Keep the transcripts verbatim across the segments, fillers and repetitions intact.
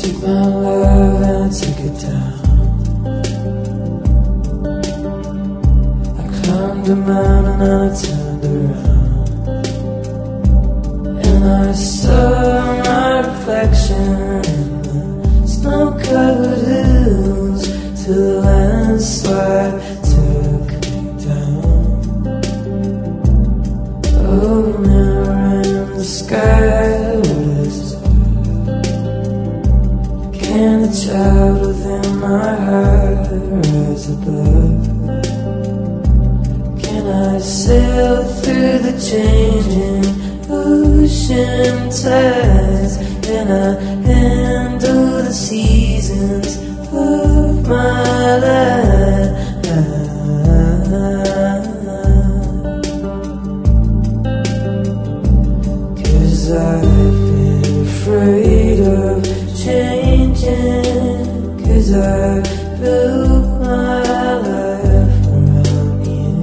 took my love and I took it down. I climbed a mountain and I turned around, and I saw my reflection in the snow-covered hills till the landslide took me down. Oh, mirror in the sky, what is this? Can the child within my heart rise above? Can I sail through the changing ocean tides? Can I handle the seasons of my life? 'Cause I've been afraid of changing, 'cause I built my life around you.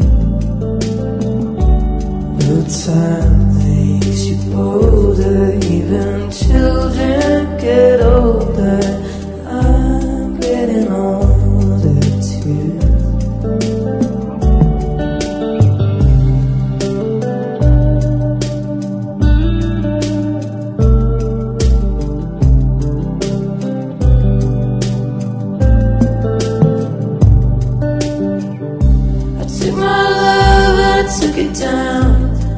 Well, time makes you older, even children get older. I'm getting older too. Took it down.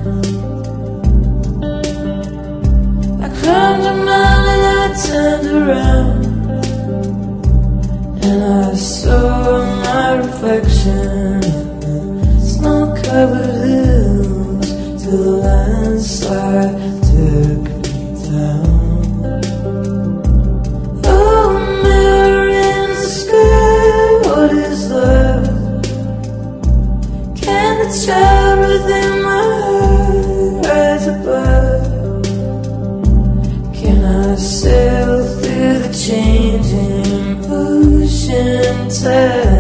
I climbed a mountain and I turned around, and I saw my reflection in the snow-covered hills till the landslide took me down. Oh, mirror in the sky, what is love? Can the child within my heart rise above? Can I sail through the changing ocean tide?